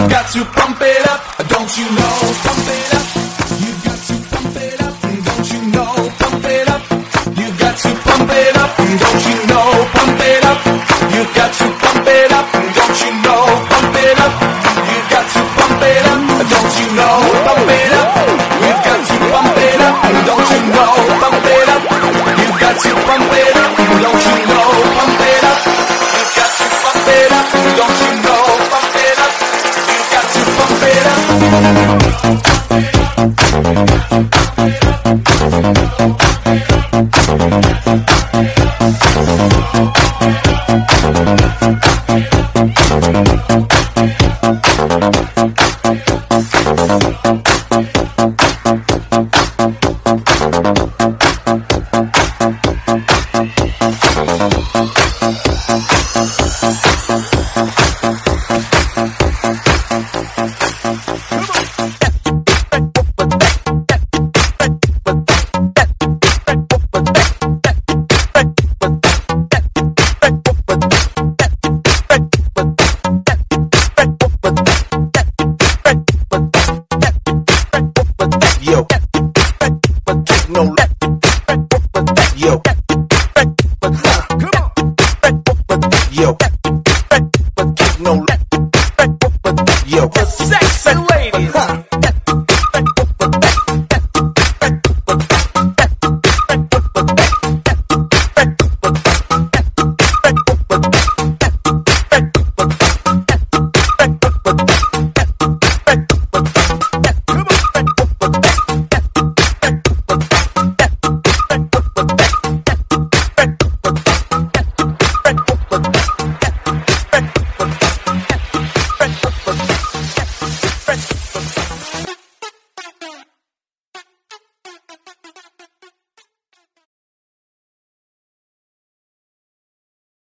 got to pump it up, don't you know? Pump it up. You got to pump it up, don't you know? Pump it up. You got to pump it up, don't you know? Pump it up. You got to pump it up, don't you know? Pump it up. You got to pump it up, don't you know? Pump it up. You got to pump it up, don't you know? Pump it up. You got to pump it up, don't you know? Pump it up. You got to pump it up, don't you know? Pump it up. You got to pump it up. Yo,